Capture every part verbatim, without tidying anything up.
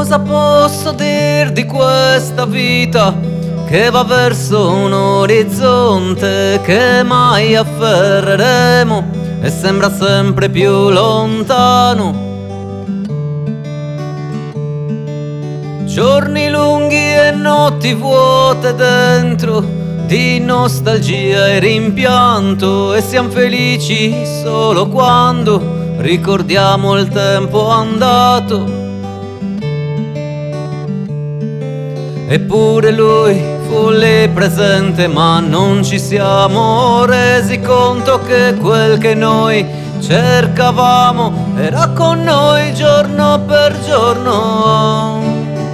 Cosa posso dir di questa vita che va verso un orizzonte che mai afferreremo e sembra sempre più lontano? Giorni lunghi e notti vuote dentro di nostalgia e rimpianto, e siamo felici solo quando ricordiamo il tempo andato. Eppure lui fu lì presente, ma non ci siamo resi conto che quel che noi cercavamo era con noi giorno per giorno.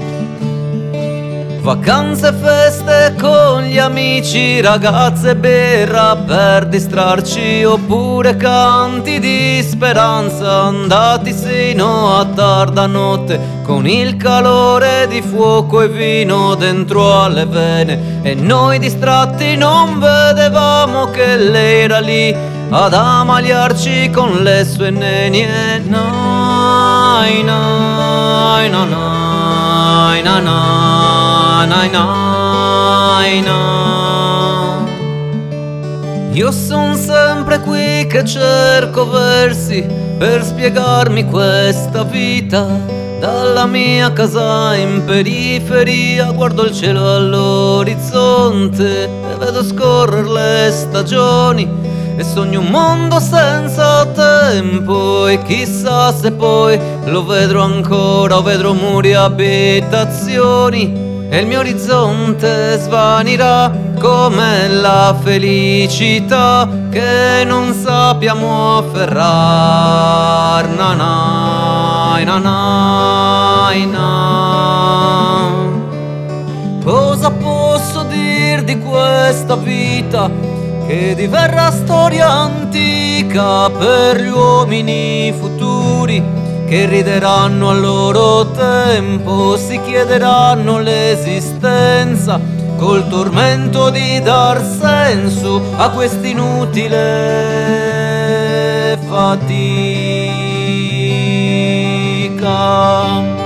Vacanze, feste con gli amici, ragazze, birra per distrarci, oppure canti di speranza andati sino a tarda notte, con il calore di fuoco e vino dentro alle vene, e noi distratti non vedevamo che lei era lì ad amaliarci con le sue nenie. Nai, nai, nai, nai, nai, nai, nai, nai. Io son sempre qui che cerco versi per spiegarmi questa vita. Dalla mia casa in periferia guardo il cielo all'orizzonte e vedo scorrere le stagioni e sogno un mondo senza tempo, e chissà se poi lo vedrò ancora o vedrò muri e abitazioni, e il mio orizzonte svanirà come la felicità che non sappiamo afferrar. Nanai, nanai, na. Cosa posso dir di questa vita che diverrà storia antica per gli uomini futuri, che rideranno al loro tempo, si chiederanno l'esistenza col tormento di dar senso a quest'inutile fatica.